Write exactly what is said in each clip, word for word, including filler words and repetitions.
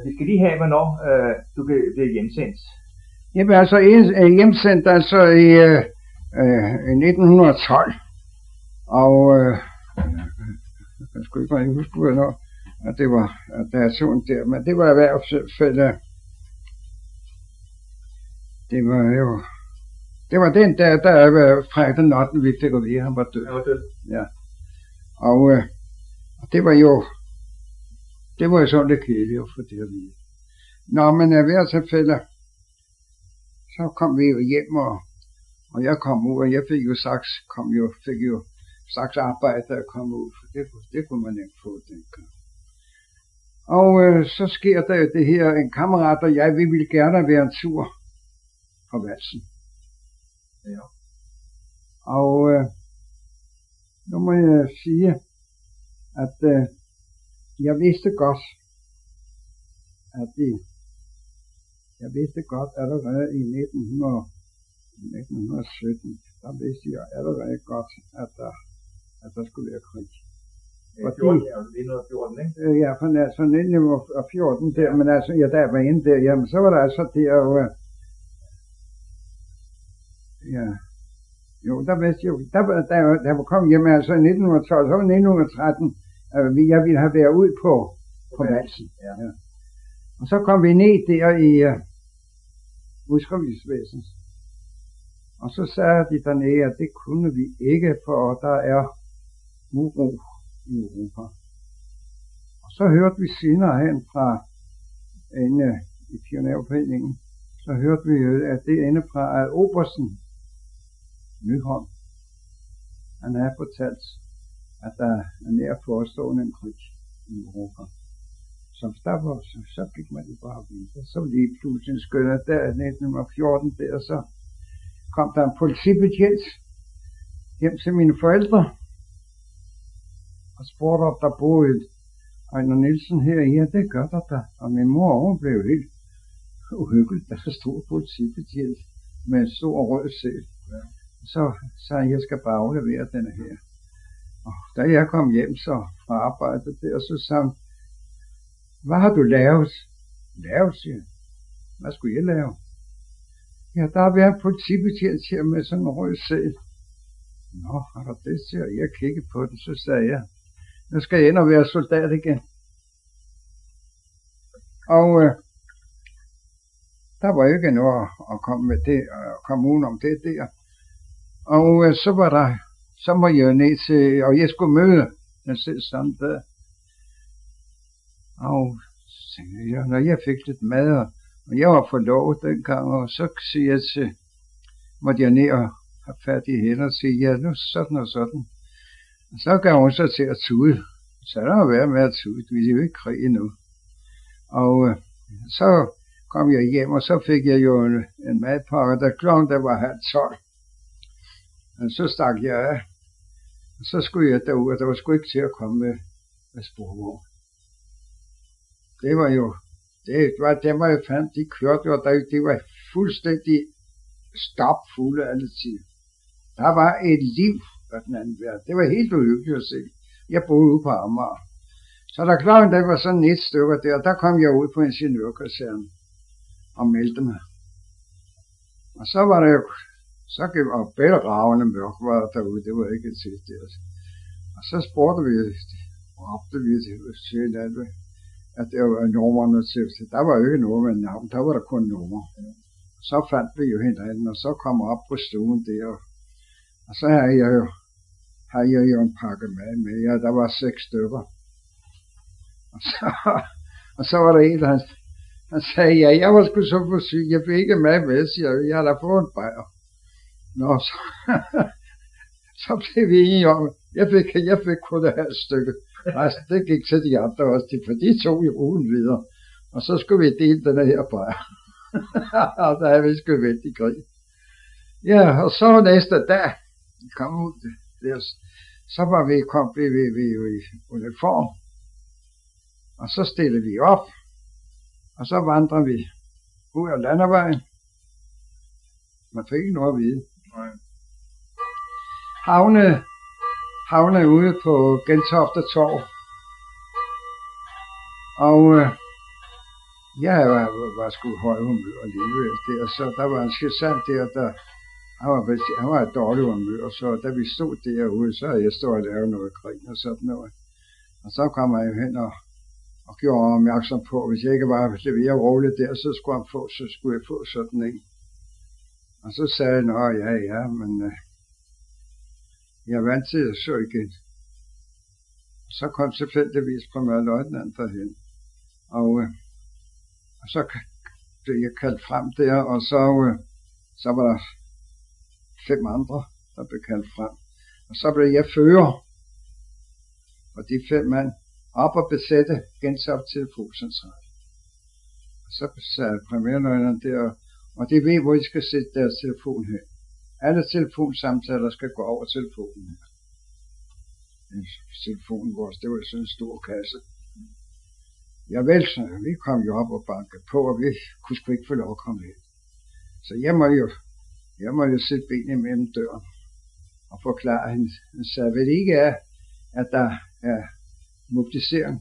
vi skal lige have, hvornår øh, du blev, blev hjemsendt. Jeg blev altså hjemsendt altså i, øh, øh, i nitten tolv. Og øh, jeg skulle ikke rigtig huske, hvornår at det var, at der er sådan der. Men det var erhvervsfælde. Det var jo... Det var den der, der var Frederik den ottende vi fik at vide, han var død. Han var død. Ja. Og øh, det var jo... Det var jo sådan lidt kedeligt at få det at vide. Nå, men i hvert tilfælde, så kom vi jo hjem, og, og jeg kom ud, og jeg fik jo straks, kom jo, fik jo straks arbejde, da jeg kom ud, for det, det kunne man ikke få dengang. Og øh, så sker der jo det her, en kammerat og jeg, vi ville gerne være en tur på valsen. Ja. Og øh, nu må jeg sige, at øh, jeg vidste godt, at det, jeg vidste godt allerede i nitten sytten, der vidste jeg allerede godt, at der, at der skulle være krig. Fordi, fjorten, ja, nitten fjorten, ikke? Øh, ja, for altså nitten fjorten der, ja. Men altså, ja, der var inde der, jamen så var der altså der, og, ja, jo, der vidste jeg jo, der, der, der var kommet hjem, altså i nitten tolv, så var nitten tretten, øh, jeg ville have været ud på, på valsen. Ja. Ja. Og så kom vi ned der i uh, udskrivningsvæsenet. Og så sagde de dernede, at det kunne vi ikke, for der er uro i Europa. Og så hørte vi senere hen fra inde i Pionerforeningen, så hørte vi jo, at det inde fra at Obersten Nyholm, han havde fortalt, at der er nær forestående en krig i Europa. Så der var, så, så gik man jo bare videre. Så lige pludselig skønner der i nitten fjorten der, så kom der en politibetjent hjem til mine forældre og spurgte, om der boede Ejner Nielsen her. Ja, det gør der da. Og min mor, hun blev helt uhyggeligt, da der stod politibetjent med en stor rød sæl. Ja. Så sagde jeg, jeg skal bare aflevere denne her. Og da jeg kom hjem så fra arbejdet der, så sagde han, hvad har du lavet? Lavet, siger jeg. Hvad skulle jeg lave? Ja, der har været en politibetjent her med sådan en rød sæl. Nå, har du det, siger jeg. Jeg kiggede på det, så sagde jeg, nu skal jeg ind og være soldat igen. Og øh, der var ikke noget at komme med det, at komme udenom det der. Og øh, så var der, så må jeg ned til, og jeg skulle møde den selv samme dag. Og så tænkte jeg, når jeg fik lidt mad, og jeg var forlovet dengang, og så siger jeg til, måtte jeg ned og have fat i hende og sige, ja, nu sådan og sådan. Og så gav hun så til at tude. Så der var været med at tude, vi er jo ikke krig endnu. Og øh, så kom jeg hjem, og så fik jeg jo en, en madpakke, der klokken der var halv tolv. Og så stak jeg af, og så skulle jeg derud, og der var sgu ikke til at komme med, med sporvogn. Det var jo, det var, det var jo fandt, de kørte jo, der, de var fuldstændig stopfulde alle tider. Der var et liv af den anden verden. Det var helt uhyggeligt at se. Jeg boede ude på Amager. Så da klokken der var sådan et stykker der, der kom jeg ud på ingeniørkasernen og meldte mig. Og så var det jo, så gik og bælragende mørk var derude, det var ikke til det. Og så spurgte vi, råbte vi til Sjælland, at det var numrene til, der var jo ikke noget med navn, der var der kun nummer. Så fandt vi jo hinanden, og så kom op på stuen der, og så havde jeg jo, havde jeg jo en pakke mad med, ja, der var seks stykker. Og så, og så var der en, der han, han sagde, ja, jeg var sgu så for syg, jeg fik ikke mad med, siger jeg, jeg har da fået en bajer. Nå, så, så blev vi enige om, jeg fik, jeg fik kun det her stykke. Resten, det gik til de andre også, for de tog jo ugen videre. Og så skulle vi dele den her bajer. Og der havde vi sgu vendt i krig. Ja, og så næste dag, kom ud der, så var vi, kom vi, vi, vi jo i uniform. Og så stillede vi op, og så vandrede vi ud af landevejen. Man fik ikke noget at vide. Nej. Havne, havne ude på Gentofte Torv. Og øh, jeg var, var sgu høj humør alligevel der, så der var en sergeant der, der han var, han var et dårligt humør, så da vi stod derude, så havde jeg stået og lavet noget grin og sådan noget. Og så kom jeg jo hen og, og gjorde opmærksom på, hvis jeg ikke var leveret roligt der, så skulle, han få, så skulle jeg få sådan en. Og så sagde han, åh ja, ja, men øh, jeg er vant til at så igen. Så kom tilfældigvis premierløjtnant derhen, og, øh, og så blev jeg kaldt frem der, og så, øh, så var der fem andre, der blev kaldt frem. Og så blev jeg fører, og de fem mand op og besætte Gentofte telefoncentral. Og så sagde premierløjtnant der, og de ved, hvor de skal sætte deres telefon hen. Alle telefonsamtaler skal gå over telefonen her. Telefonen vores, det var sådan en stor kasse. Ja vel, så vi kom jo op og bankede på, og vi kunne sgu ikke få lov at komme ind. Så jeg må jo, jeg må jo sætte benene mellem døren og forklare hende. Han sagde, vel ikke er, at der er mobilisering.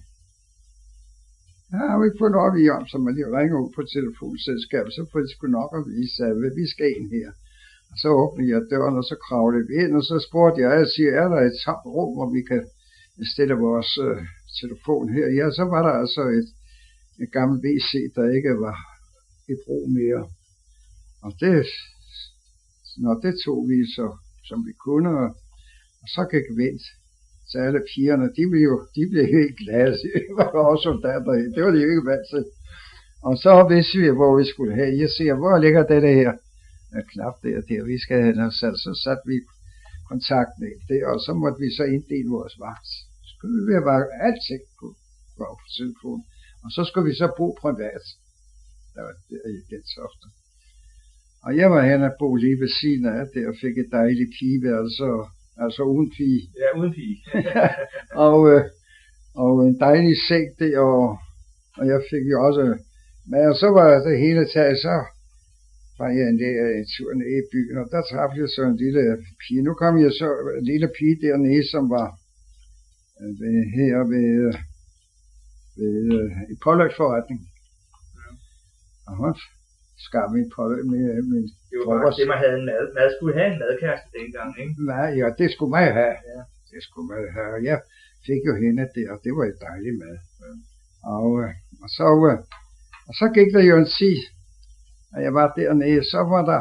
Ja, har vi ikke fået lov at vide om, så man lige ringer ud på telefonselskabet, så får de sgu nok at vise, at vi skal ind her. Og så åbnede jeg døren, og så kravlede vi ind, og så spurgte jeg, jeg siger, er der et tomt rum, hvor vi kan stille vores øh, telefon her? Ja, så var der altså et, et gammelt V C, der ikke var i brug mere. Og det, når det tog vi så, som vi kunne, og, og så gik vi ind. Så alle pigerne, de blev jo de blev helt glade. Det var også soldater, det var de jo ikke vant til. Og så vidste vi, hvor vi skulle have. Jeg siger, hvor ligger det her? Knap der, der vi skal have den sat, så satte vi kontakten ind der, og så måtte vi så inddele vores vagt. Så skulle vi være alting på, på telefonen, og så skulle vi så bo privat. Der var der i Gentofte. Og jeg var hen og bo lige ved siden af det, og fik et dejligt pigeværelse, altså uden pige. Ja, uden pige. og, øh, og en dejlig seng der, og, og jeg fik jo også, men så var det hele taget så, var jeg en, en tur nede i byen, og der traf jeg så en lille pige. Nu kom jeg så en lille pige dernede, som var ved, her ved, ved i pålægsforretning. Ja. Og hun skar min pålæg med min det var bare det, man havde en mad. Man skulle have en madkæreste dengang, ikke? Nej, ja, det skulle man have. Ja. Det skulle man have. Og jeg fik jo hende der, og det var et dejligt mad. Ja. Og, og, så, og så gik der jo en tid, og jeg var dernede, så var der,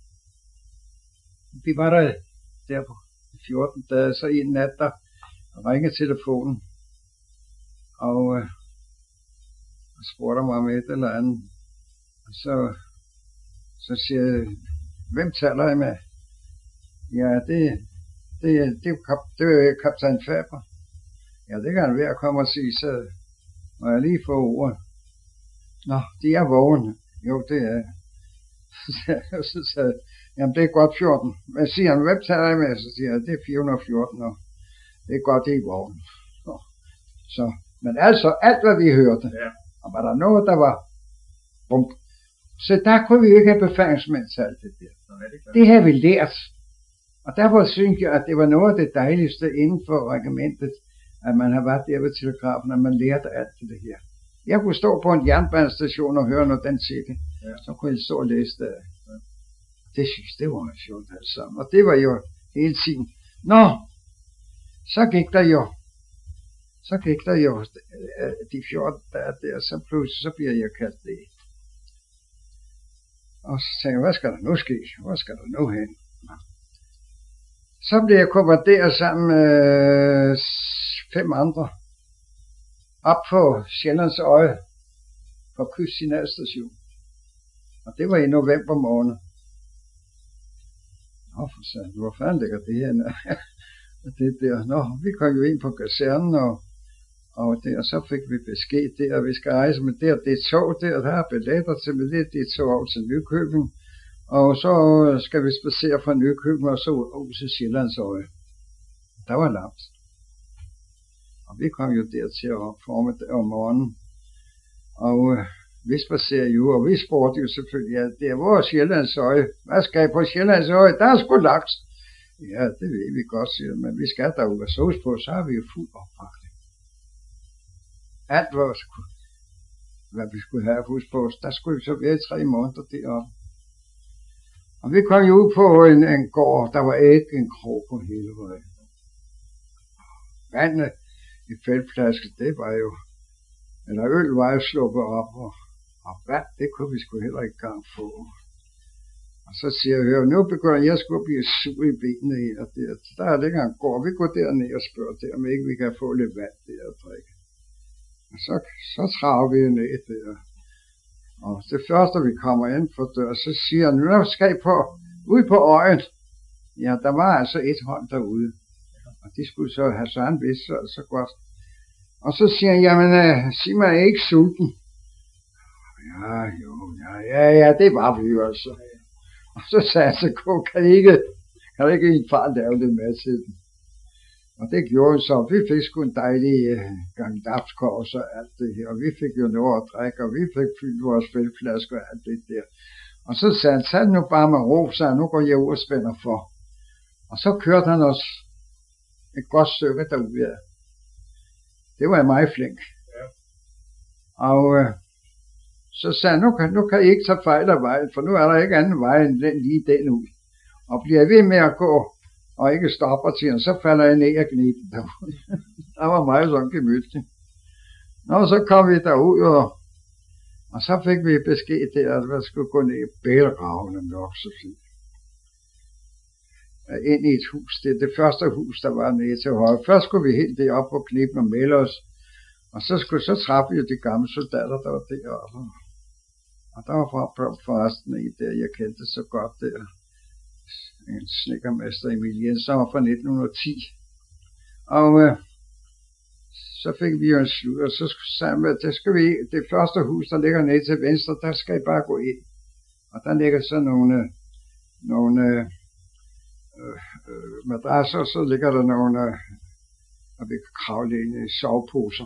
vi var der, der på fjorten dage, så en nat, der ringede telefonen, og, øh, og spurgte mig om et eller andet, og så, så siger jeg, hvem taler jeg med? Ja, det, det, det, det, det er kaptajn Faber. Ja, det kan han være at komme og sige, så må jeg lige få ordet. Nå, de er vågne. Jo, det er. Så sagde jeg, jamen det er godt fjorten. Hvad siger han, hvem tager jeg med? Så siger jeg, det er fire hundrede og fjorten, og det er godt, det er i vognen. Så, så, men altså, alt hvad vi hørte, ja. Og var der noget, der var bum. Så der kunne vi jo ikke have befalingsmænd til alt det der. Nå, det, det havde vi lært. Og derfor synes jeg, at det var noget af det dejligste inden for regimentet, at man har været der ved telegrafen, at man lærte alt det her. Jeg kunne stå på en jernbanestation og høre noget den sikke. Ja. Så kunne jeg stå og læse det. Ja. Det synes det var sjovt alt sammen. Og det var jo hele tiden. Nå, så gik der jo, så gik der jo de fjorten dage der, så pludselig så bliver jeg kaldt det. Og så tænkte jeg, hvad skal der nu ske? Hvor skal der nu hen? Nå. Så blev jeg kommanderet sammen med øh, fem andre op på Sjællands Øje på Kyst signalstation. Og det var i november måned. Nå, for sådan, hvor fanden ligger det her? det der. Nå, vi kom jo ind på kasernen, og, og, det, og så fik vi besked der, at vi skal rejse med der, det tog der, der er billetter til med det, det tog over til Nykøbing. Og så skal vi spacere fra Nykøbing og så ud til Sjællands Øje. Der var langt. Og vi kom jo dertil om formiddag om morgenen. Og øh, vi spacerede jo, og vi spurgte jo selvfølgelig, ja, det er vores Sjællands Øje. Hvad skal I på Sjællands Øje? Der er sgu laks. Ja, det ved vi godt, siger, men vi skal derude og sås på, så har vi jo fuld oppakning. Alt var sgu. hvad vi skulle have hus på. Der skulle vi så være i tre måneder deroppe. Og vi kom jo ud på en, en gård, der var ikke en krog på hele vejen. Vandet i feltflaske, det var jo, eller øl var jo sluppet op, og, og vand, det kunne vi sgu heller ikke engang få. Og så siger jeg, hør, nu begynder jeg sgu at blive sur i benene her, og der, der er det ikke engang går. Vi går derned og spørger der, om ikke vi kan få lidt vand der at drikke. Og så, så traver vi ned der. Og det første, vi kommer ind på dør, så siger han, nu skal I på, ud på øjen. Ja, der var altså et hold derude. Og de skulle så have sådan vist så, så godt. Og så siger han, jamen, uh, sig mig, er I ikke sulten? Ja, jo, ja, ja, ja, det var vi jo altså. Og så sagde han, så kan I ikke, kan I ikke en far lave det med til den? Og det gjorde så. Vi fik sgu en dejlig uh, gang dapskors og alt det her. Og vi fik jo noget at drikke, og vi fik fyldt vores fælflasker og alt det der. Og så sagde han, tag nu bare med ro, så nu går jeg ud og spænder for. Og så kørte han os et godt stykke derude. Det var jeg meget flink. Ja. Og uh, så sagde han, nu kan, nu kan I ikke tage fejl af vejen, for nu er der ikke anden vej end den lige den ud. Og bliver ved med at gå, og ikke stopper til den, så falder jeg ned og kniben derude. Der var meget sådan gemytligt. Nå, så kom vi derud, og, og så fik vi besked til, at vi skulle gå ned i bælragene nok, så fint. Ind i et hus. Det er det første hus, der var nede til højre. Først skulle vi helt deroppe på kniben og melde os. Og så skulle så træffe vi de gamle soldater, der var deroppe. Og der var forresten en der, jeg kendte så godt der. En snedkermester Emil Jensen, var fra nitten ti. Og øh, så fik vi jo en slut, og så sagde vi, at det, skal vi, det første hus, der ligger nede til venstre, der skal I bare gå ind. Og der ligger så nogle, nogle øh, øh, madrasser, og så ligger der nogle, øh, og vi kan kravle ind i soveposer.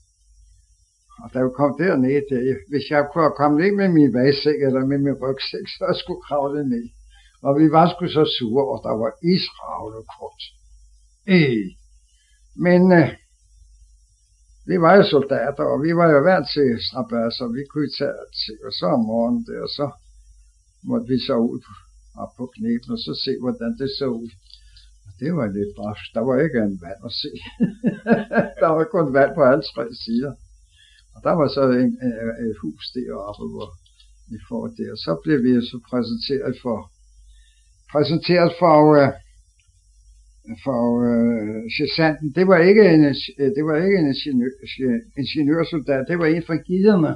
Og da vi kom dernede, der, hvis jeg kunne komme ned med min vagsæk eller med min rygsæk, så jeg skulle kravle ned. Og vi var sgu så sure, og der var isravle kort. Øh. Men øh, vi var jo soldater, og vi var jo vant til strabasser, vi kunne tage til, og så om morgenen der, og så måtte vi så ud op på knepen, og så se, hvordan det så ud. Og det var lidt brask. Der var ikke en vand at se. Der var kun vand på alle tre sider. Og der var så en, en, et hus deroppe, hvor vi får det, og så blev vi så præsenteret for præsenteret for uh, for uh, sergeanten. Det var ikke en det var ikke en ingeniør, ingeniørsoldat, det var en fra giderne,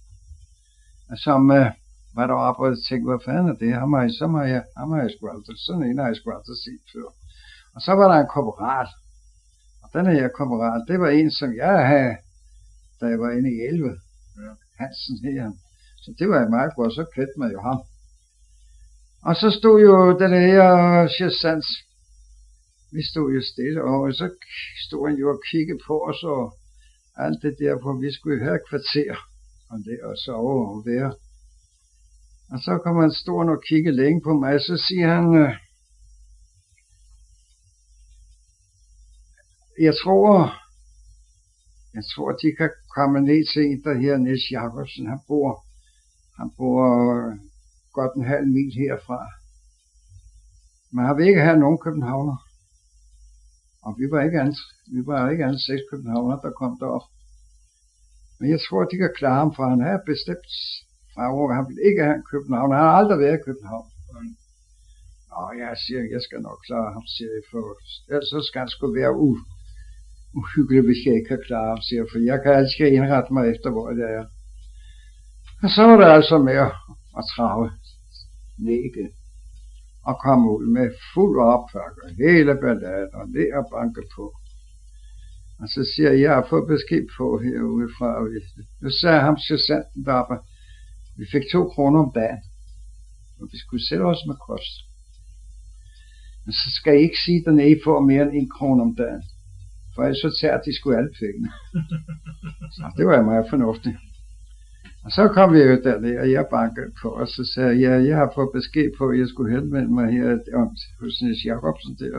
som uh, var deroppe og tænkte, hvad fanden er det? Ham har jeg, så har jeg, ham har jeg sgu aldrig, sådan en har jeg sgu aldrig set før. Og så var der en korporal, og den her korporal, det var en, som jeg havde, da jeg var inde i elleve, ja. Hansen her. Så det var jeg meget godt, så kendte man jo ham. Og så stod jo den her sergeant, vi stod jo stille, og så stod han jo og kiggede på os, og alt det der, hvor vi skulle have kvarter, og det og sove og være. Og så kom han stå og kigge længe på mig, så siger han, jeg tror, jeg tror, de kan komme ned til en, der her Niels Jacobsen, han bor, han bor godt en halv mil herfra. Men har vi ikke her nogen københavner. Og vi var ikke andet, vi var ikke andet seks københavner, der kom derop. Men jeg tror, de kan klare ham, for han har bestemt farver. Han vil ikke have en københavner. Han har aldrig været i København. Nå, jeg siger, jeg skal nok klare ham, siger jeg, for ellers så skal han sgu være u uhyggelig, hvis jeg ikke kan klare ham, siger jeg, for jeg kan altid indrette mig efter, hvor det er. Og så var det altså med at, at trave ned igen. Og komme ud med fuld oppakker, hele balladen, og ned og banke på. Og så siger jeg, jeg har fået besked på herudefra. Nu sagde ham sergeanten deroppe, vi fik to kroner om dagen, og vi skulle sætte os med kost. Men så skal I ikke sige, at I får mere end en krone om dagen, for ellers så tager de sgu alle pengene. Så det var meget fornuftigt. Og så kom vi jo derned, og jeg bankede på, og så sagde jeg, ja, jeg har fået besked på, at jeg skulle henvende mig her om, hos Niels Jacobsen der.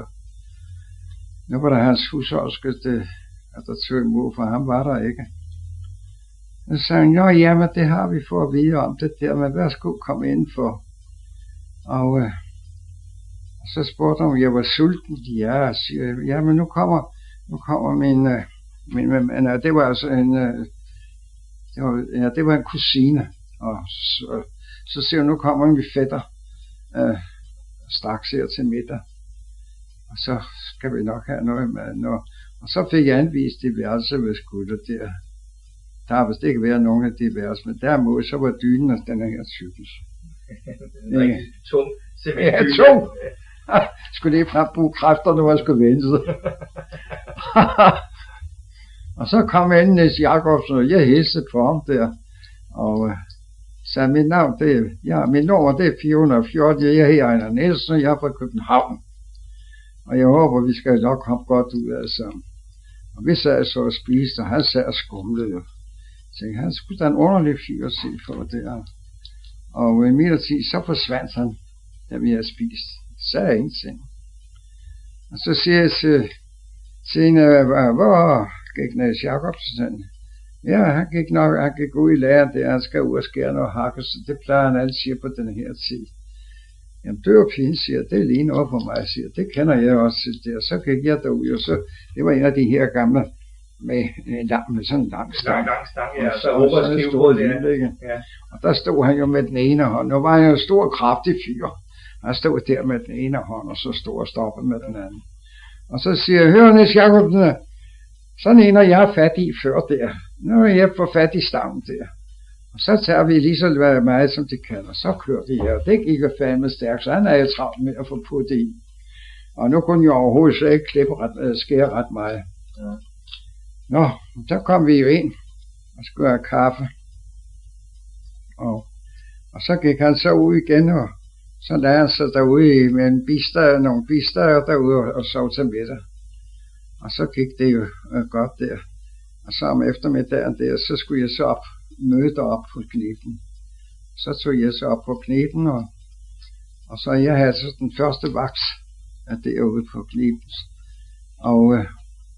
Nu var der hans husholske, at der tog imod, for ham var der ikke. Så sagde han, jo, jamen det har vi fået at vide om det der, men værsgo, kom indenfor. Og, øh, og så spurgte han, om jeg var sulten. Ja, jeg siger, jamen nu kommer, nu kommer min, øh, min, min øh, det var altså en, øh, det var, ja, det var en kusine. Og så, så siger hun, nu kommer min fætter øh, straks her til middag. Og så skal vi nok have noget mad. Når, og så fik jeg anvist de værelser ved skulder der. Der har vist ikke været nogen af de værelser, men derimod så var dynen af den her cykel. Rigtig tung. Ja, tung. Skulle lige frem bruge kræfter, når jeg skulle vente sig. Og så kom Niels Jacobsen, og jeg hilste på ham der. Og øh, sagde, mit navn, det er, ja, mit nummer det er fire hundrede og fjorten, jeg hedder Ejner Nielsen, og jeg er fra København. Og jeg håber, vi skal nok komme godt ud af det sammen. Og vi sad så og spiste, og han sad og skumlede jo. Så tænkte, han skulle da en underlig fyr at se for det her. Og i midlertid, så forsvandt han, da vi havde spist. Sagde ingenting. Og så siger jeg til, til hende, hvor gik Niels Jacobsen? Ja, han gik nok, han gik ud i læren der, han skal ud og skære noget hakke, så det plejer han altid på den her tid. Jamen, det var fint, siger det er lige noget for mig, siger det kender jeg også til det. Og så gik jeg derud, og så, det var en af de her gamle, med, lang, med sådan en lang stang. Lang, lang stang, ja, og så råber skrivebrød der. Ja. Og der stod han jo med den ene hånd. Nu var han jo en stor, kraftig fyr. Han stod der med den ene hånd, og så stod og stoppede med den anden. Og så siger jeg, hør Niels Jacobsen, sådan en, og jeg har fat i før der. Nu er jeg på fat i stavnen der. Og så tager vi lige så meget, som de kan, og så kører de her. Det gik jo fandme stærkt, så han er jo travlt med at få puttet i. Og nu kunne jeg overhovedet så ikke klippe ret, skære ret meget. Ja. Nå, så kom vi jo ind og skulle have kaffe. Og, og så gik han så ud igen, og så lagde han sig derude med en bister, nogle bister derude og, og sov til middag. Og så gik det jo øh, godt der. Og så om eftermiddagen der, så skulle jeg så op, møde op på Kneben. Så tog jeg så op på Kneben, og, og så jeg havde så den første vaks af derude på Kneben. Og øh,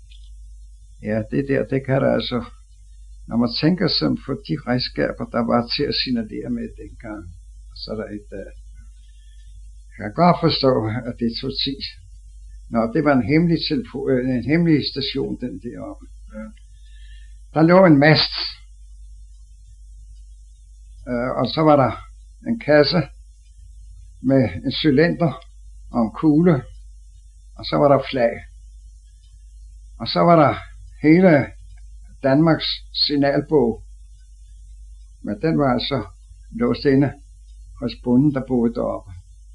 ja, det der, det kan der altså, når man tænker sig på de redskaber, der var til at signalere med dengang, så er der et, uh, jeg kan godt forstå, at det tog tid. Nå, det var en hemmelig, en hemmelig station, den deroppe. Ja. Der lå en mast, uh, og så var der en kasse med en cylinder og en kugle, og så var der flag. Og så var der hele Danmarks signalbog, men den var altså låst inde hos bonden, der boede deroppe.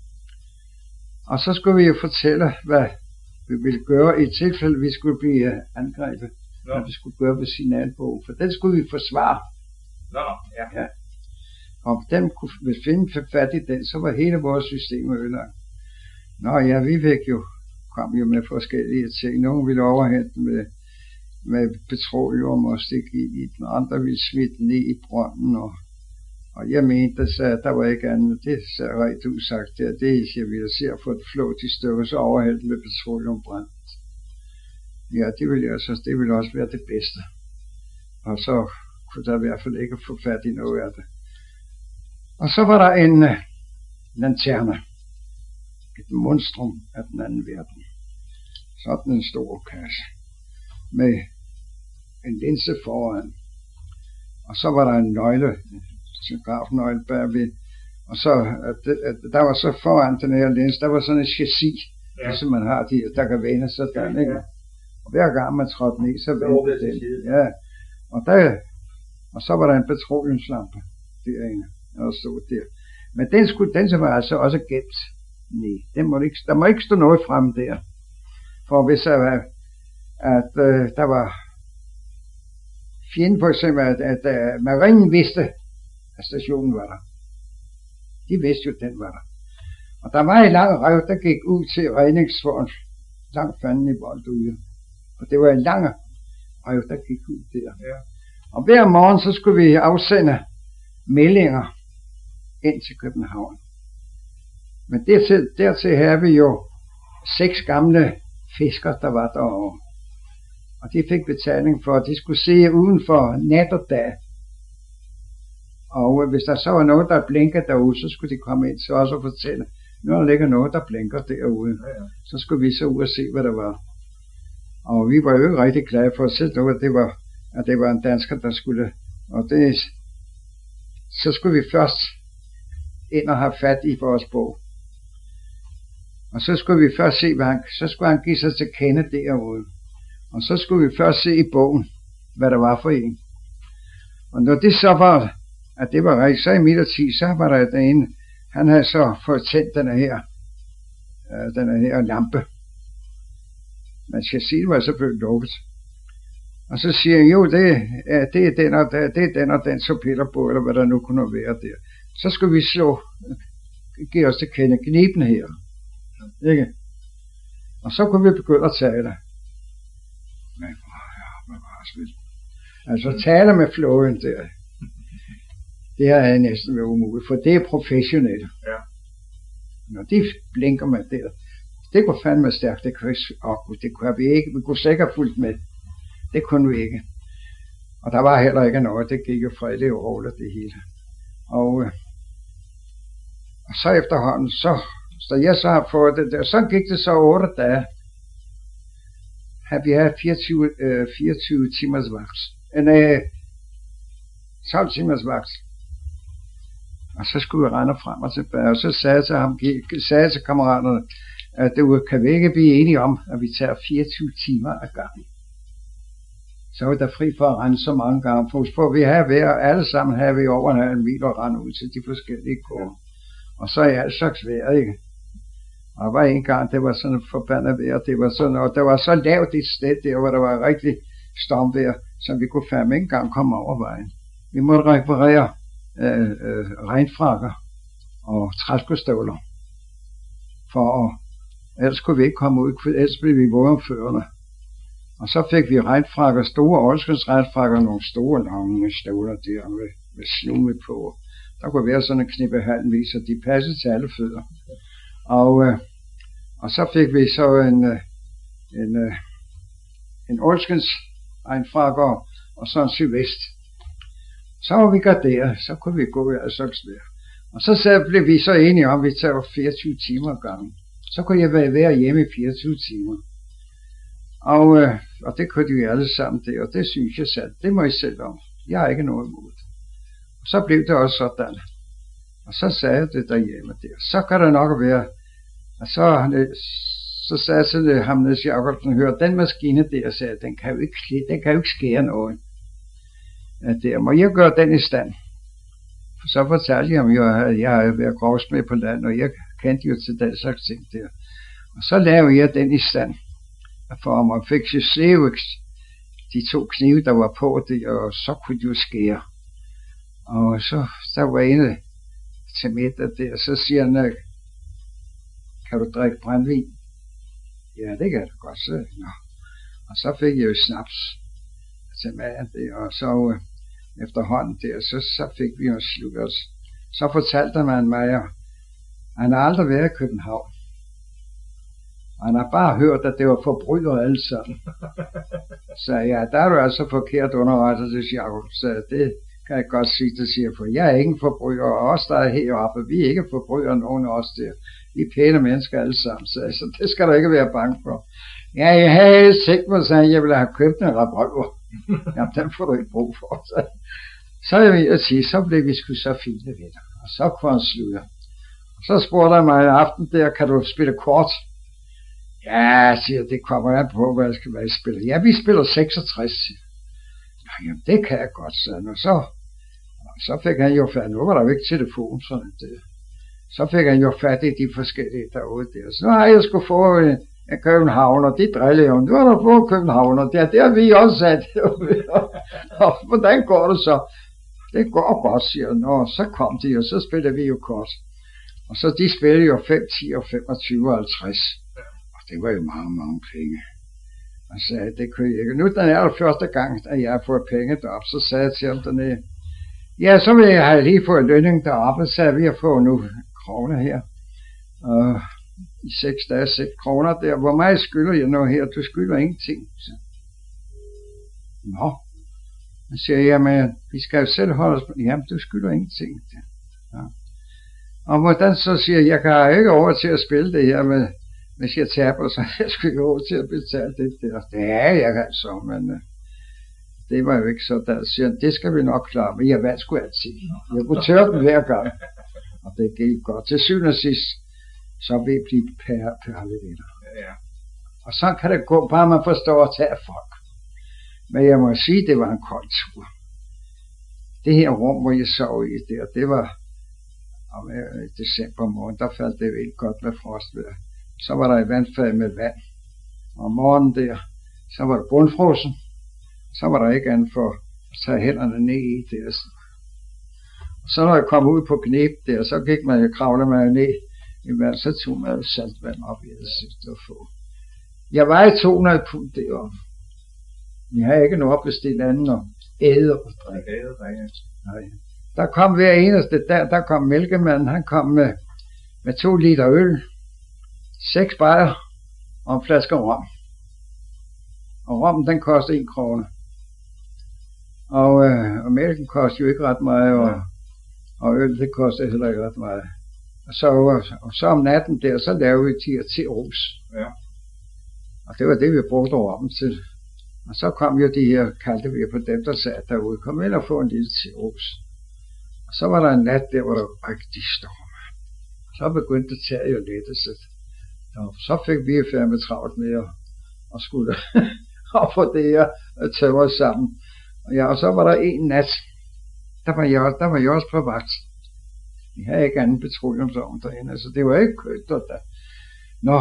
Og så skulle vi jo fortælle, hvad vi ville gøre i tilfælde, vi skulle blive angrebet, ja. Hvad vi skulle gøre ved signalbog, for den skulle vi forsvare. Nå, ja. Ja. Og dem kunne vi finde fat i den, så var hele vores system ødelagt. Nå ja, vi fik jo, kom jo med forskellige ting. Nogle ville overhente med med petroleum og stikke i, i den andre ville smitte ned i brønden, og, og jeg mente, at der var ikke andet, det sagde rigtig usagt der, det jeg ville se at få det flået i stykker, så overhældt med petroleumbrand. Ja, det ville, altså, det ville også være det bedste, og så kunne der i hvert fald ikke få fat i noget af det. Og så var der en uh, lanterne, et monstrum af den anden verden, sådan en stor kasse, med en linse foran, og så var der en nøgle, en telegrafnøgle bagved, og så, at det, at der var så foran den her linse, der var sådan et chassis, ja. Ligesom man har de, der kan vende sådan, ikke? Ja. Og hver gang man trådte ned, så vendte den. Ja. Og, der, og så var der en petroleumslampe derinde, der stod der. Men den, skulle, den så var altså også gemt. Nej, den må ikke, der må ikke stå noget frem der. For hvis der var at øh, der var fjenden, for eksempel, at, at uh, marinen vidste, at stationen var der. De vidste jo, at den var der. Og der var en lang rev, der gik ud til redningssvåren, langt fanden i Voldude. Og det var en lang rev, der gik ud der. Ja. Og hver morgen, så skulle vi afsende meldinger ind til København. Men dertil, dertil havde vi jo seks gamle fiskere, der var derovre. Og de fik betaling for, at de skulle se uden for nat og dag Og hvis der så var noget, der blinkede derude, så skulle de komme ind til os og fortælle, nu der ligger noget, der blinker derude. Ja, ja. Så skulle vi så ud og se, hvad der var. Og vi var jo ikke rigtig glade for at se noget, at det var, at det var en dansker, der skulle. Og det, så skulle vi først ind og have fat i vores bog. Og så skulle vi først se, hvad han, så skulle han give sig til kende derude. Og så skulle vi først se i bogen, hvad der var for en. Og når det så var, at det var rigtigt, så i midlertid, så var der derinde, han havde så fået tændt denne her, øh, denne her lampe. Man skal sige, det var selvfølgelig lukket. Og så siger han, jo, det, ja, det er den og den, det er den og den sorpeterbog, eller hvad der nu kunne være der. Så skulle vi slå, give os til kende kniben her. Ikke? Og så kunne vi begynde at tale. Men, ja, hvad var det? Altså tale med flåden der. Det her er næsten været umuligt, for det er professionelt. Ja. Når de blinker med der, det kunne fandme stærkt, det kunne, og det kunne vi ikke, vi kunne sikkert fulgt med. Det kunne vi ikke. Og der var heller ikke noget, det gik jo fredeligt over det hele. Og, og så efterhånden, så, så jeg så har fået det der, så gik det så otte dage, at vi havde fireogtyve, øh, fireogtyve timers vagt. Nej, tolv timers vagt. Og så skulle vi rende frem og tilbage, og så sagde jeg til ham, sagde jeg til kammeraterne, at det kan vi ikke blive enige om, at vi tager fireogtyve timer ad gangen. Så var der fri for at rende så mange gange. For vi havde vejr, alle sammen havde vi over en halv mil at rende ud til de forskellige kår. Og så i alt slags vejr, ikke? Og der var en gang, det var sådan et forbandet vejr, det var sådan, og der var så lavt et sted der, hvor der var rigtig stormvejr, så vi kunne fandme ikke engang komme over vejen. Vi måtte reparere øh, øh, regnfrakker og træskostøvler, for at, ellers kunne vi ikke komme ud, ellers blev vi våde om fødderne. Og så fik vi regnfrakker, store Olskens regnfrakker, nogle store lange støvler der med, med slumme på. Der kunne være sådan en knippe halvvis, og de passede til alle fødder. Og, øh, og så fik vi så en, øh, en, øh, en Olskens regnfrakker og så en sydvest. Så var vi garderet, så kunne vi gå i alle slags der. Og så sagde, blev vi så enige om, at vi tager fireogtyve timer ad gangen. Så kunne jeg være hjemme i fireogtyve timer. Og, øh, og det kunne de jo alle sammen det, og det synes jeg selv, det må I selv om. Jeg har ikke noget imod det. Og så blev det også sådan. Og så sagde jeg det derhjemme der. Så kan det nok være, og så, så sagde jeg til ham, Niels Jacobsen, hør, den maskine der, sagde, den kan jo ikke, den kan jo ikke skære noget. Ja, der må jeg gøre den i stand. Så fortalte jeg ham jo, at jeg har været grovsmed på land, og jeg kendte jo til den slags ting der. Og så lavede jeg den i stand. For man fik jo slævet de to knive, der var på det, og så kunne de jo skære. Og så der var en til middag der, så siger han, kan du drikke brændvin? Ja, det kan du godt, så. Nå. Og så fik jeg jo snaps til maden der, og så øh, efterhånden der, så, så fik vi jo en slug os. Så fortalte man mig, at han har aldrig været i København. Han har bare hørt, at det var forbrydere alle sammen. Så ja, der er du altså forkert underrettet, det siger Jacob. Så det kan jeg godt sige, det siger, for jeg er ikke en forbryder, og os der er heroppe, vi er ikke forbrydere, nogen af os der. Vi er pæne mennesker alle sammen, så altså, det skal du ikke være bange for. Ja, jeg havde tænkt mig, at jeg ville have købt en revolver. Jamen, den får du ikke brug for. Så, så jeg vil sige, så blev vi sgu så fine venner, og så kunne han slutte. Og så spurgte han mig en aften der, kan du spille kort? Ja, siger, det kommer an på, hvad jeg skal være i spiller. Ja, vi spiller seksogtres. Nå, jamen, det kan jeg godt, sagde han. Og så, og så fik han jo fat, nu var der jo ikke telefon, sådan det. Så fik han jo fat i de forskellige derude der. Så har jeg sgu få en, en københavner, de drillede jo. Nu har der fået københavner, der, der har vi også sat. Og hvordan går det så? Det går godt, siger han. Og så kom de, og så spillede vi jo kort. Og så de spillede jo fem, ti og femogtyve og halvtreds. Det var jo mange, mange penge. Og så sagde, det kunne jeg ikke. Nu den er det første gang, at jeg har fået penge derop, så sagde jeg til ham dernede, ja, så vil jeg have lige fået lønning deroppe, så vi har fået nu kroner her. Og i seks dage, seks kroner der. Hvor meget skylder jeg nu her? Du skylder ingenting. Så. Nå. Jeg siger, jamen, vi skal jo selv holde os på. Jamen, du skylder ingenting. Ja. Og hvordan så siger jeg, jeg kan ikke over til at spille det her med, hvis jeg taber, så jeg skal ikke over til at betale det der. Ja, jeg kan så, men uh, det var jo ikke så. Der siger, det skal vi nok klare, men jeg vandt sgu altid. Jeg kunne tørre den hver gang. Og det gik godt. Til syvende og sidst, så vil vi blive per, per vinder. Ja. Og så kan det gå, bare man forstår at tage folk. Men jeg må sige, det var en kold tur. Det her rum, hvor jeg sov i der, det var om i december måned, der faldt det vildt godt med frostvejr. Så var der et vandfald med vand. Og om morgenen der, så var det bundfrossen. Så var der ikke andet for at tage hænderne ned i det. Og så når jeg kom ud på knæb der, så gik man jo kravle mig ned i vand, så tog man jo saltvand op i ansigtet og få. Jeg vejede to hundrede pund deroppe. Jeg har ikke noget bestilt andet og æde og drikke. Nej. Der kom hver eneste dag, der kom mælkemanden, han kom med, med to liter øl, seks bajer og en flaske rom. Og rommen, den kostede en krone. Og, øh, og mælken kostede jo ikke ret meget, og, og øl, det kostede heller ikke ret meget. Og så, og, og så om natten der, så lavede vi ti og ti ros. Ja. Og det var det, vi brugte rommen til. Og så kom jo de her, kaldte vi på dem, der sad derude, kom ind og få en lille ros. Og så var der en nat der, hvor der var rigtig storm. Så begyndte taget jo lettelse. Og så fik vi jo færdig travlt med at, at skulle og få det her tage os sammen. Og, ja, og så var der en nat, der var jeg, der var jeg også på vagt. Vi havde ikke anden petroleumsovn derinde, så det var ikke kødt der. Nå,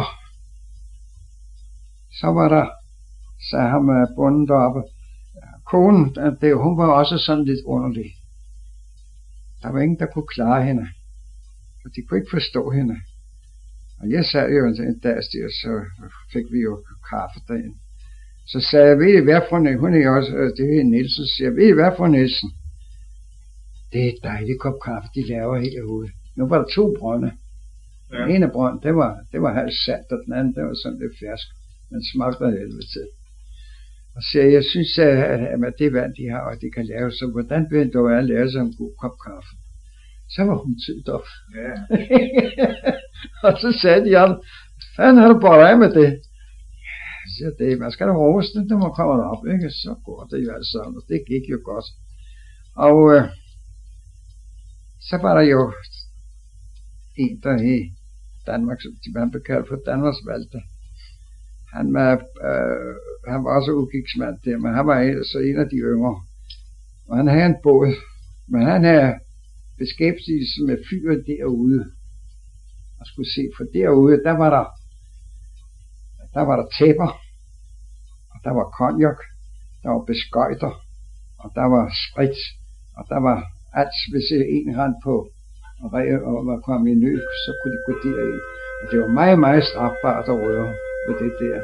så var der, sagde ham bunden deroppe, konen, det, hun var også sådan lidt underlig. Der var ingen, der kunne klare hende, og de kunne ikke forstå hende. Og jeg sad jo en dag, så fik vi jo kaffe derinde. Så sagde jeg, ved I hvad, fru Nielsen? Hun er også, det er Nielsen, siger jeg, ved I hvad, fru Nielsen? Det er et dejligt kop kaffe, de laver helt herude. Nu var der to brønde. Ja. Den ene brønd, det var, det var halvt salt, og den anden, det var sådan lidt fersk. Men smagte af helvede til. Og siger, jeg synes, at, at det vand, de har, og de kan lave, så hvordan vil du være at lave sig en god kop kaffe? Så var hun tydt op. Ja. Og så sagde de, hvad fanden har du bare af med det? Jeg siger, det, man skal da roste, når man kommer op, ikke? Så går det jo altså, og det gik jo godt. Og øh, så var der jo en, der i Danmark, som man blev kaldt for Danmarks Valgte. Han var, øh, han var også udkigsmand der, men han var så en af de yngre. Og han havde en båd, men han havde beskæftiget sig med fyret derude. Og skulle se, for derude, der var der, der var der tæpper, og der var konjak, der var beskøjter, og der var sprit, og der var alt, hvis en rand på, og, og var kommet i nød, så kunne de gå derind. Og det var meget, meget strafbart at røre ved det der.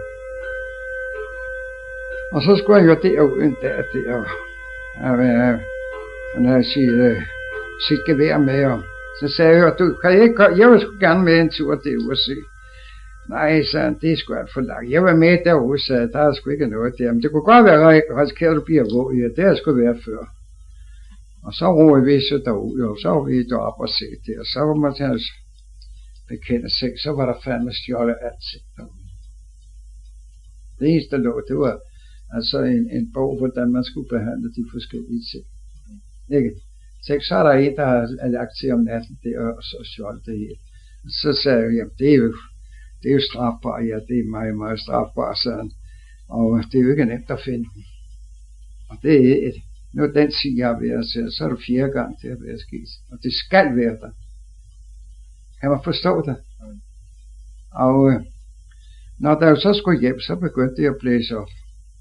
Og så skulle han jo derud en dag der, og han havde sit, uh, sit gevær med, og så sagde jeg, du kan jeg ikke, jeg vil sgu gerne med en tur derude og se. Nej, sagde han, det er sgu alt for langt. Jeg var med derude, sagde der er sgu ikke noget der, men det kunne godt være risikeret, at du bliver våd, ja, det har sgu været før. Og så roede vi så derude, og så var vi deroppe og se det, og så var man til hans bekendte sig, så var der fandme stjålet altid derude. Det eneste der lå, det var altså en, en bog, hvordan man skulle behandle de forskellige ting. Ikke? Så er der en, der har lagt til om natten der, og så stjålet det hele. Så sagde jeg, jamen det er jo, det er jo strafbart, ja, det er meget, meget strafbart, sagde han. Og det er jo ikke nemt at finde dem. Og det er et, nu er den tid, jeg har været til, så er det fjerde gang, det har været sket. Og det skal være der. Kan man forstå det? Og øh, når der jo så skulle hjem, så begyndte det at blæse op.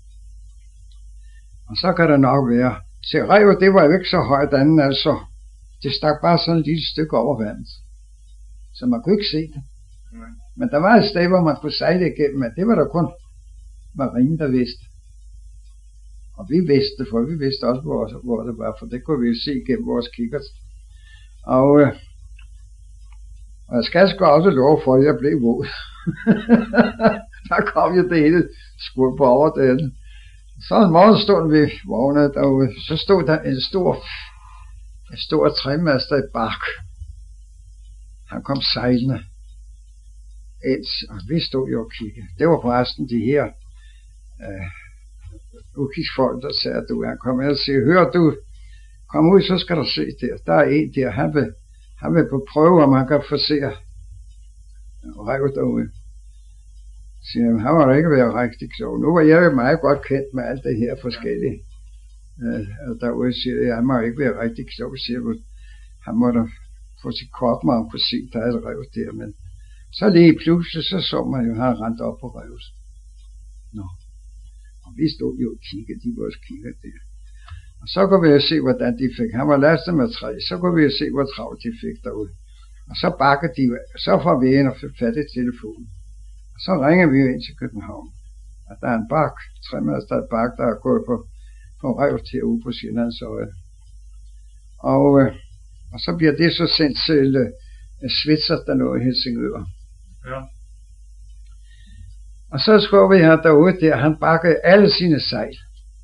Og så kan det nok være, se revet, det var jo ikke så højt anden, altså. Det stak bare sådan et lille stykke over vandet. Så man kunne ikke se det. Mm. Men der var et sted, hvor man kunne sejle igennem, men det var der kun marinen, der vidste. Og vi vidste det, for vi vidste også, hvor, hvor det var, for det kunne vi se igennem vores kikkert. Og, øh, og jeg skal sgu også love for, at jeg blev våd. Der kom jo det hele skud på over den. Så en morgen stod vi vågnede derude, så stod der en stor, en stor træmaster i bark. Han kom sejlende ind, og vi stod jo og kiggede. Det var forresten de her øh, ukigsfolk, der sagde, at du han kom ind og siger, hør du, kom ud, så skal du se der. Der er en der, han vil, han vil på prøve, om han kan få se revet derude. Siger, han var da ikke været rigtig klog. Nu var jeg jo meget godt kendt med alt det her forskellige. Øh, derude siger jeg, han må ikke være rigtig klog, siger du. Han må da få sit kort, man kunne se, der er et rev der. Men så lige pludselig, så så man jo, han rendt op på revet. Nå. Og vi stod jo og kiggede, de var også kiggede der. Og så kunne vi jo se, hvordan de fik. Han var lastet med træ, så kunne vi jo se, hvor travlt de fik derude. Og så bakkede de, så får vi ind og fik fat i telefonen. Og så ringer vi jo ind til København. Og der er en bak, træmaster der er bak, der er gået på, på rev til ude på Sjællands Øje. Og, øh, og så bliver det så sendt til øh, Svitser, der lå i Helsingør. Ja. Og så skulle vi her derude der, han bakkede alle sine sejl.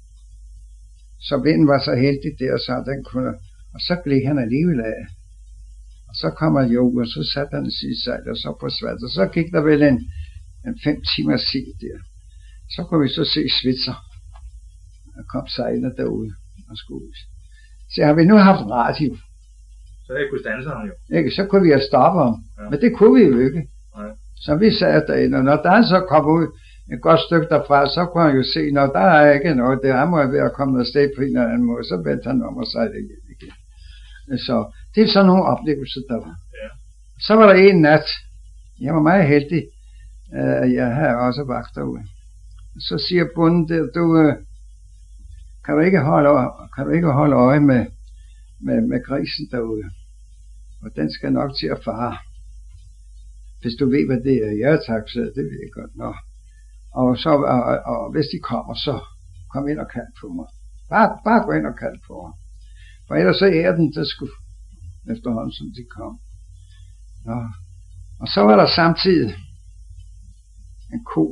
Så vinden var så heldig der, så den kunne, og så blev han alligevel af. Og så kom han jo ud, og så satte han sin sejl, og så forsvandt. Og så gik der vel en, en fem timer sil der. Så kunne vi så se Svitser. Der kom sejlene derude og skulle ud. Så har vi nu haft radio. Så jeg kunne standse ham jo. Ikke? Så kunne vi have stoppet ham. Ja. Men det kunne vi jo ikke. Nej. Så vi sad derinde, og når der så kom ud et godt stykke derfra, så kunne han jo se, når der er ikke noget der, han må jo være kommet afsted på en eller anden måde, så vendte han om og sejlede hjem igen. Så det er sådan nogle oplevelser, der var. Ja. Så var der en nat, jeg var meget heldig, at jeg havde også vagt derude. Så siger bunden der, du kan du ikke holde, kan du ikke holde øje med, med, med grisen derude, og den skal nok til at fare. Hvis du ved, hvad det er, ja tak, så det ved jeg godt. Nå. Og, så, og, og hvis de kommer, så kom ind og kald på mig. Bare, bare gå ind og kald på mig. For ellers så er den, der skulle efterhånden, som de kom. Nå. Og så var der samtidig en ko.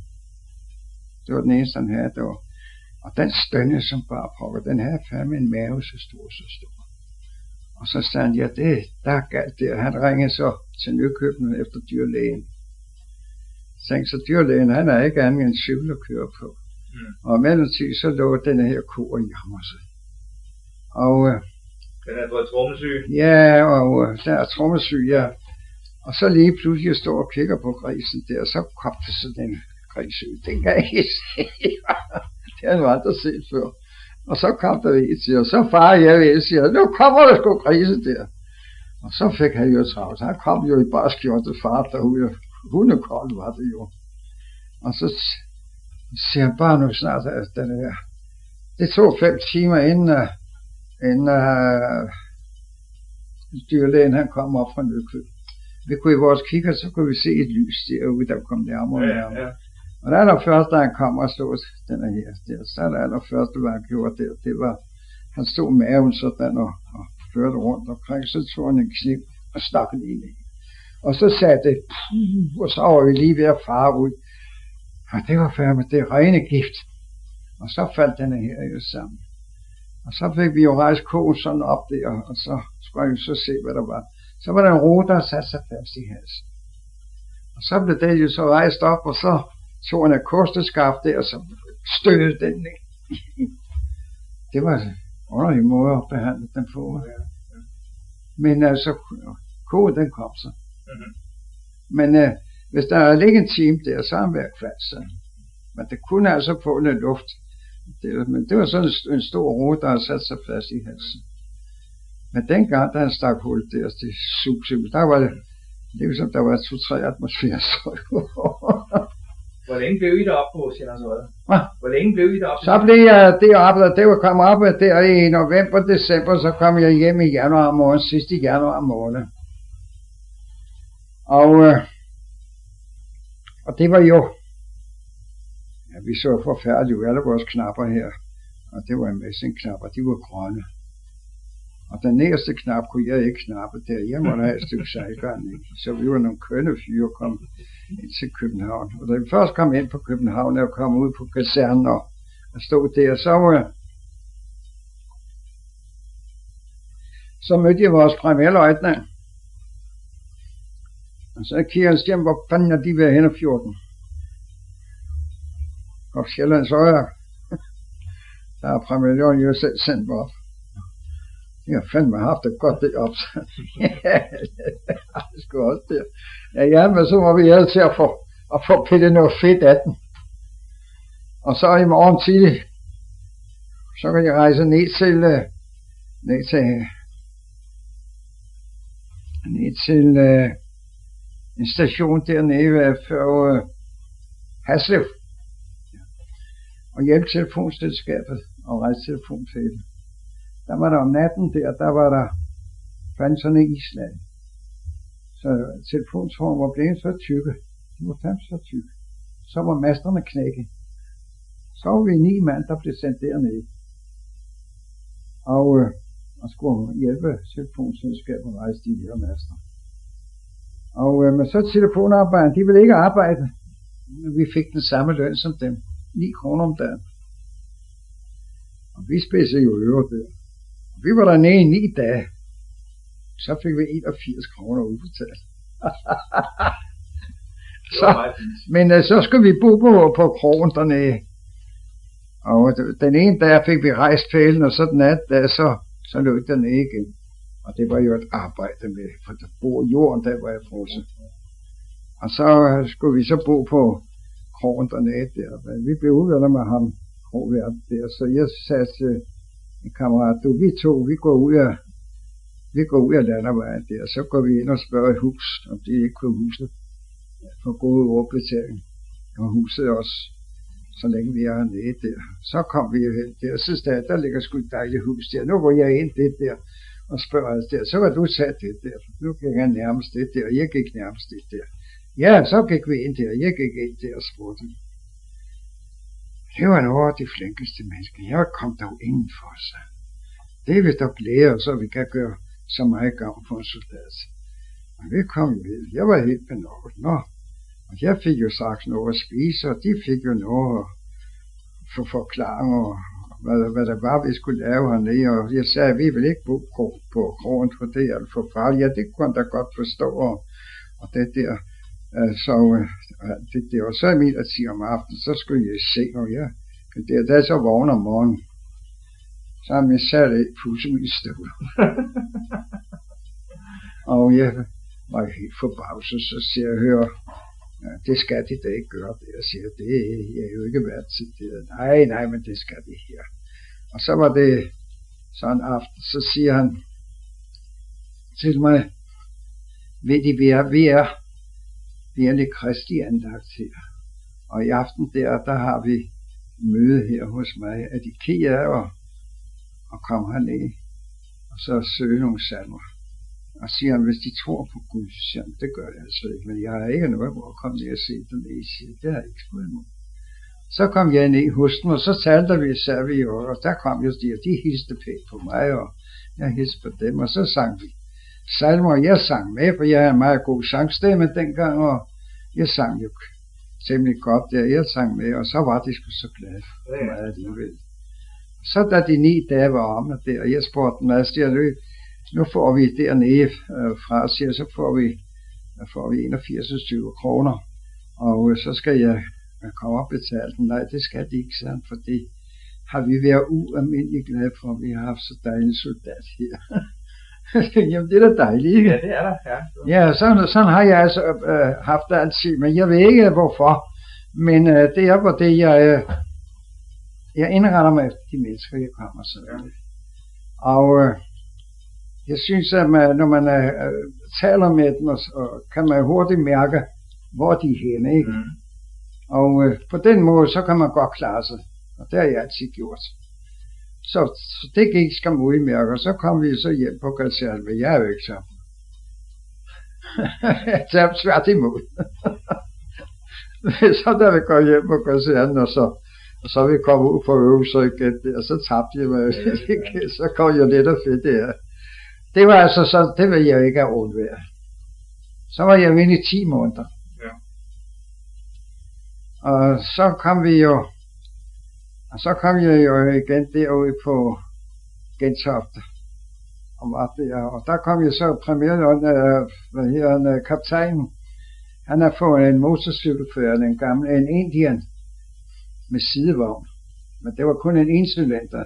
Det var den eneste, han havde der. Og den stønnede som bare pokker. Den havde fandme en mave så stor, så stor. Og så sagde han, ja, det, der er galt der. Han ringede så til Nykøbing efter dyrlægen. Så, så dyrlægen, han er ikke andet end cykel at køre på. Mm. Og mellemtid så lå denne her ko og jammer sig. Og øh, den er fået trommesyg. Ja, og øh, der er trommesyg, ja. Og så lige pludselig står og kigger på grisen der, og så kom der sådan en gris ud. Den kan jeg ikke se. Det har jeg aldrig set før. Og så kom der en til, og så far jeg ved og siger, nu kommer der sgu grise der. Og så fik han jo travlt. Han kom jo i bare skjorte far derude. Hundekold var det jo. Og så siger han bare nu snart, at den her. Det tog fem timer inden, uh, inden uh, dyrlægen han kom op fra Nykøbing. Vi kunne i vores kigger, så kunne vi se et lys derude, der kom nærmere og nærmere. Ja, ja. Og der allerførste, da han kom og stod, den er her, der, så er der allerførste, hvad han gjorde der, det var, han stod maven sådan og, og førte rundt omkring, så tog han en kniv og stak den ind i. Og så sagde det, og så var vi lige ved at fare ud. Og det var færdigt, det er rene gift. Og så faldt den her jo sammen. Og så fik vi jo rejst kogen sådan op der, og så skulle jeg jo så se, hvad der var. Så var der en ro, der satte sig fast i halsen. Og så blev det jo så rejst op, og så tog han et kosteskaft der, og så stødte den ned. Det var en underlig måde at behandle den på. Men altså, kogen den kom så. Mm-hmm. Men øh, hvis der er ligget en time der, så har han været kvalt sådan. Men det kunne altså få lidt luft. Det, men det var sådan en, en stor ro, der havde sat sig fast i halsen. Men dengang, da han stak hul der til subsyg, der var det, det var som der var to-tre atmosfære. Hvor længe blev I deroppe på Sjællands Øje? Hvad? Hvor længe blev I deroppe? Så blev jeg deroppe, og det var kommet op der i november, december, så kom jeg hjem i januar måned, sidst i januar måned. Og, øh, og det var jo, ja, vi så forfærdeligt ud, alle vores knapper her, og det var en masse knapper, de var grønne. Og den nederste knap kunne jeg ikke knappe der, jeg måtte have et stykke sejlgarn, ikke? Så vi var nogle kønne fyre, kom ind til København. Og da vi først kom ind på København, og kom ud på kasernen og at stå der. Så, øh, så mødte jeg vores premierløjtnant. Og så kigger jeg hjem, hvor fanden er de ved hen af fjorten? Og Sjællands Øjer. Der er premierløjtnant jo selv sendt mig op. Jeg har fandme haft det godt deroppe. Ja, det har jeg sgu også der. Ja, ja, men så må vi alle til at få, at få pillet noget fedt af den. Og så i morgen tidlig, så kan jeg rejse ned til, ned til, ned til uh, en station dernede for uh, Haslev. Og hjælpe telefonselskabet og rejse telefonfælden. Der var der om natten der, der var der fandt sådan en islag. Så telefonsformen var blevet så tykke. De var fandme så tykke. Så var masterne knækket. Så var vi ni mand, der blev sendt dernede. Og, øh, og skulle hjælpe telefonselskabet at rejse de her master. Og øh, men så telefonarbejderne, de ville ikke arbejde. Vi fik den samme løn som dem. ni kroner om dagen. Og vi spidsede jo øver der. Vi var dernede i ni dage. Så fik vi enogfirs kroner udbetalt. så, men uh, så skulle vi bo på, på krogen dernede. Og den ene dag fik vi rejst fælden, og så den anden dag, så, så løb den dernede igen. Og det var jo et arbejde med, for der bor jorden, der var jeg frosset. Og så uh, skulle vi så bo på krogen dernede der. Men vi blev udvalgt med ham, krogværten der. Så jeg sagde til en kammerat, du, vi to, vi går ud af, vi går ud af landevejen der, så går vi ind og spørger et hus, om de ikke kunne huset for god overbetaling. Og huset også, så længe vi er nede der. Så kom vi jo hen der, og så sagde der ligger sgu et dejligt hus der. Nu går jeg ind det der, og spørger os der, så var du sat det der. Nu gik jeg nærmest det der, og jeg gik nærmest det der. Ja, så gik vi ind der, og jeg gik ind der og spurgte. Det var nogle af de flinkeste mennesker. Jeg kom dog indenfor, så. Det vil dog glæde os, så vi kan gøre så meget gavn for en soldat. Og vi kom jo helt. Jeg var helt benådet. Nå. Og jeg fik jo sagt noget at spise, og de fik jo noget for forklaring, og hvad, hvad der var, vi skulle lave hernede. Og jeg sagde, at vi vil ikke bo på, på krogen, for det er alt for farligt. Ja, det kunne da godt forstå. Og, og det der, så det, det var så i midlertid om aftenen, så skulle jeg se, og ja, det er da så vågen om morgenen. Så har jeg sat et pusset i støvler. Og jeg var helt forbavset, så siger jeg, hør, ja, det skal de da ikke gøre. Det. Jeg siger, det er jo ikke værd til det. Nej, nej, men det skal de her. Og så var det sådan en aften, så siger han til mig, ved de, vi er, vi er, vi er lidt kristi andagt her. Og i aften der, der har vi møde her hos mig, at de kigger og, og kommer herned, og så søger nogle salmer. Og siger han, hvis de tror på Gud, så siger han, det gør det altså ikke, men jeg har ikke noget, hvor jeg kom ned og se den ned, siger, det har jeg ikke spurgt imod. Så kom jeg ned hos dem, og så talte vi servier, og der kom jo de, og de hilste pænt på mig, og jeg hilste på dem, og så sang vi salmer, og jeg sang med, for jeg havde en meget god sangstemme dengang, og jeg sang jo temmelig godt der, jeg sang med, og så var de sgu så glade for mig alligevel. Så da de ni dage var om der, og jeg spurgte dem, hvad siger du, nu får vi dernede øh, fra, siger, så får vi, får vi enogfirs kroner, og øh, så skal jeg komme op og betale den. Nej, det skal de ikke, sådan, for det har vi været ualmindeligt glade for, at vi har haft så dejlig soldat her. Jamen, det er da dejligt, ikke? Ja, det er der, ja. Ja, sådan, sådan har jeg altså øh, haft det altid, men jeg ved ikke, hvorfor. Men øh, det er på det, jeg, øh, jeg indretter mig efter de mennesker, jeg kommer sådan. Ja. Og øh, jeg synes, at man, når man øh, taler med dem, og, og kan man hurtigt mærke, hvor de er henne, ikke? Mm. Og øh, på den måde, så kan man godt klare sig. Og det har jeg altid gjort. Så, så det gik skam udmærke, og så kom vi så hjem på kasernen, men jeg er jo ikke sammen. Det er svært imod. Så da vi kom hjem på kasernen, og så, og så vi kom ud på øvelser igen, og så tabte jeg mig. Så kom jeg lidt og fedt der. Det var altså så, det ville jeg jo ikke have undværet. Så var jeg inde i ti måneder. Ja. Og så kom vi jo, Og så kom jeg jo igen derude på Gentofte. Og, var der, og der kom jeg så premierløn, øh, hvad hedder han, øh, kaptajnen. Han har fået en motorcykelfører, en gammel, en indian med sidevogn. Men det var kun en encylinder.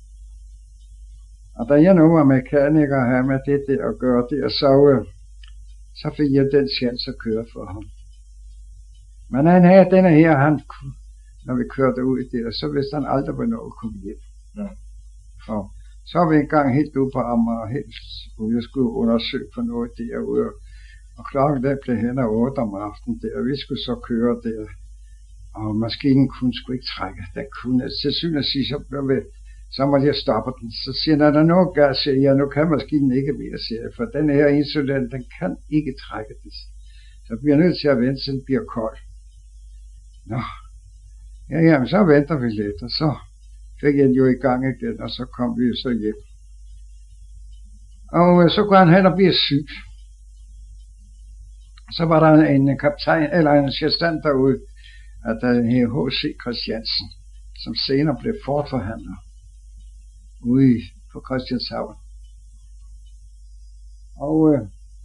Og da jeg nu var mekaniker og havde med det der at gøre det, så, øh, så fik jeg den chance at køre for ham. Men han havde denne her, han, når vi kørte ud der, så vidste han aldrig, hvornår vi kom hjem. Ja. For så var vi engang helt ude på Amager, helt ude, jeg skulle undersøge for noget derude. Og klokken der blev hen ad otte om aftenen der, og vi skulle så køre der. Og maskinen kunne sgu ikke trække. Der kunne, til syvende og sidst, så blev vi, så måtte jeg stoppe den. Så siger han, er der noget gas, siger jeg, nu kan maskinen ikke mere, siger jeg, for den her insulin, den kan ikke trække det. Så bliver jeg nødt til at vente, så den bliver kold. Nå, ja, jamen, så venter vi lidt, og så fik jeg den jo i gang igen, og så kom vi så hjem. Og så kunne han hen og blive syg. Så var der en kaptajn, eller en sergeant derude, at der hed H C Christiansen, som senere blev forforhandler ude på Christianshavn. Og øh,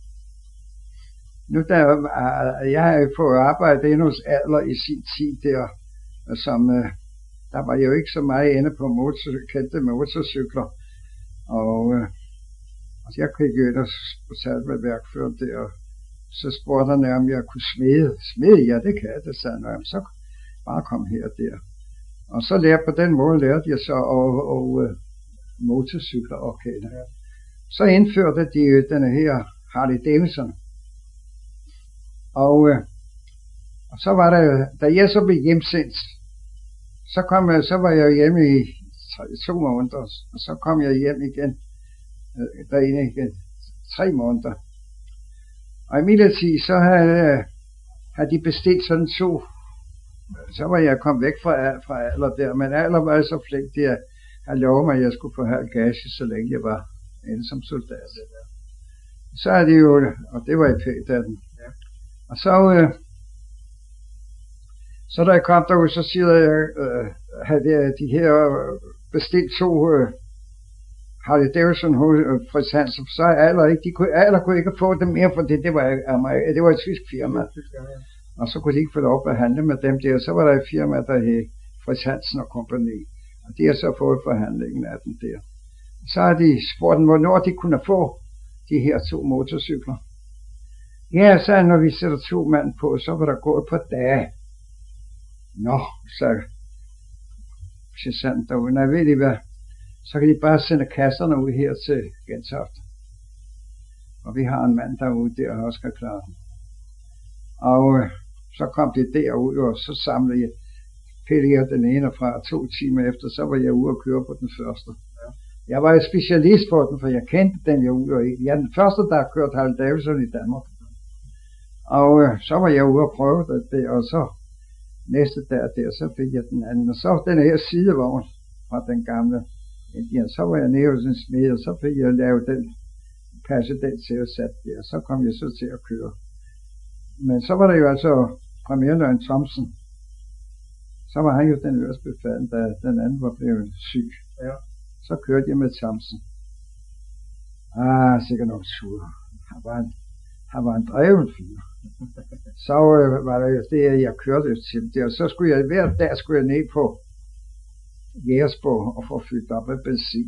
nu da øh, jeg havde fået arbejde endnu hos Adler i sin tid der, som øh, der var jo ikke så meget inde på motor, kendte motorcykler, og øh, altså jeg gik ind og talte med værkføren der, og så spurgte han, om jeg kunne smede. Smede, ja, det kan jeg, det sagde han. Så bare kom her og der. Og så lærte på den måde, lærte jeg så og, og uh, motorcykler og kende. Så indførte de uh, denne her Harley Davidson. Og, uh, og så var der, da jeg så blev hjemsendt, så, kom jeg, så var jeg hjemme i tre, to måneder, og så kom jeg hjem igen, uh, derinde igen, tre måneder. Og i midlertid, så havde, havde de bestilt sådan to. Så var jeg kommet væk fra, fra Adler der, men Adler var så flink til at have lovet mig, at jeg skulle få halv gage, så længe jeg var inde som soldat. Så er det jo, og det var i pænt af den. Ja. Og så, øh, så da jeg kom derud, så siger jeg, øh, havde de her bestilt to øh, Harley Davidson hos Fritz Hansen, så er Adler ikke, de kunne, Adler kunne ikke få dem mere, for det, det var, det var et tysk firma. Og så kunne de ikke få lov at handle med dem der. Så var der et firma, der hed Fritz Hansen og kompagni. Og de har så fået forhandlingen af den der. Så har de spurgt dem, hvornår de kunne få de her to motorcykler. Ja, så når vi sætter to mand på, så var der gået på dage. Nå, så sergeanten derude, nej, ved I hvad? Så kan de bare sende kasserne ud her til Gentofte. Og vi har en mand derude der, der også skal klare den. Og øh, så kom det derud, og så samlede jeg, pillede jeg den ene fra to timer efter, så var jeg ude og køre på den første. Ja. Jeg var jo specialist på den, for jeg kendte den jo ud og jeg er den første, der har kørt Harley Davidson i Danmark. Og øh, så var jeg ude og prøve det der, og så næste dag der, så fik jeg den anden. Og så den her sidevogn fra den gamle Indian, så var jeg nede hos en smed, og så fik jeg lavet den, passe den til at sætte der, og så kom jeg så til at køre. Men så var der jo altså premierløjtnant Thomsen. Så var han jo den øverste befalende, da den anden var blevet syg. Ja. Så kørte jeg med Thomsen. Ah, sikkert nok sur. Han var en, han var en dreven fyr. Så øh, var der jo det, jeg kørte til det, og så skulle jeg hver dag skulle jeg ned på Jægersborg og få fyldt op af benzin.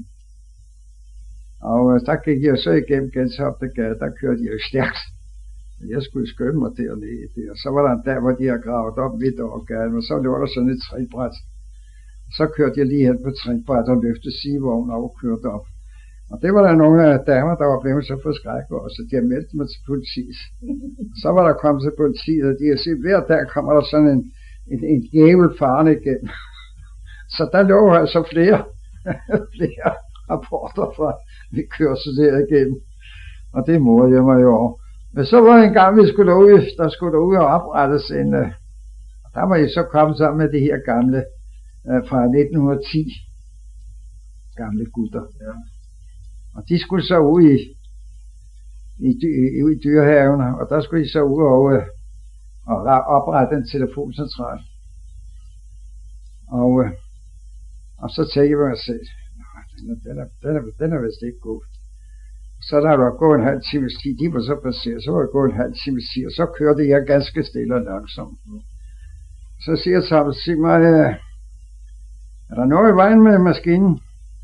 Og øh, der gik jeg så igennem Gentofte Gade, der kørte jeg jo stærkt. Jeg skulle skynde mig dernede der. Og så var der en dag, hvor de har gravet op midt over gaden, og så lå der sådan et trinbræt. Så kørte jeg lige hen på trinbræt og løftede sidevognen og kørte op. Og det var der nogle af damer, der var blevet så forskrækket, og så de har meldt mig til politiet. Så var der kommet til politiet, og de har set, hver dag kommer der sådan en, en, en djævel faren igen. Så der lå altså flere, flere rapporter fra, vi kører der igennem. Og det morede jeg mig jo over. Men så var en gang, vi skulle ud, der skulle ud og oprettes en, uh, der var jeg så kommet sammen med de her gamle, uh, fra nitten ti, gamle gutter. Ja. Og de skulle så ud i, i, i, i dyrehaven, og der skulle de så ud og, uh, og oprette en telefoncentral. Og uh, Og så tænkte jeg mig selv, den er, den, er, den, er, den er vist ikke god. Så der var gået en halv times tid, de var så passeret, så var jeg gået en halv times tid, og så kørte jeg ganske stille og langsomt. Så siger Thomas til mig, er der noget i vejen med maskinen?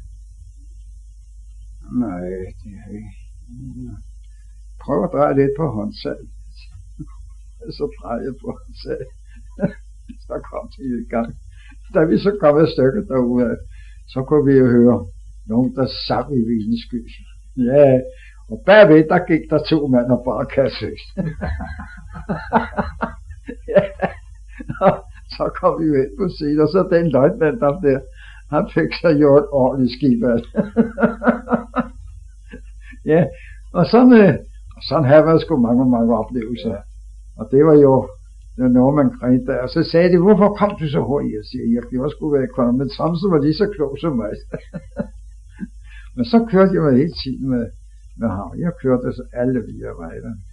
Nej, det er ikke. Prøv at dreje lidt på håndtaget. Så drejede jeg på håndtaget. Så kom de i gang. Da vi så kom et stykke derude, så kunne vi jo høre nogen, der sang i vildens sky. Ja, og bagved, der gik der to mænd og bare kasse. Ja, og så kom vi jo ind på siden, og så den løjtnant der, han fik sig jo et ordentligt skib af. Ja, og sådan, øh, sådan havde man sgu mange, mange oplevelser. Og det var jo noget, man grinte der. Og så sagde de, hvorfor kom du så hurtigt? Jeg siger, jeg gjorde sgu være kommet, men Thomsen var lige så klog som mig. Men så kørte jeg mig hele tiden med, med ham. Jeg kørte så alle via vejen.